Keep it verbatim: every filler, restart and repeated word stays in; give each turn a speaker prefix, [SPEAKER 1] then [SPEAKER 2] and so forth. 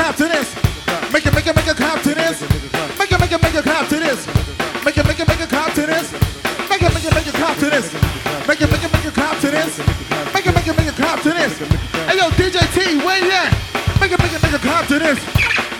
[SPEAKER 1] clap to this. Make it, make it, make it clap to this. Make it, make it, make it clap to this. Make it, make it, make it clap to this. Make it, make it, make it clap to this. Make it, make it, make it clap to this. Make it, make it, make it clap to this. Hey yo, D J T, where you at? Make it, make it, make it clap to this.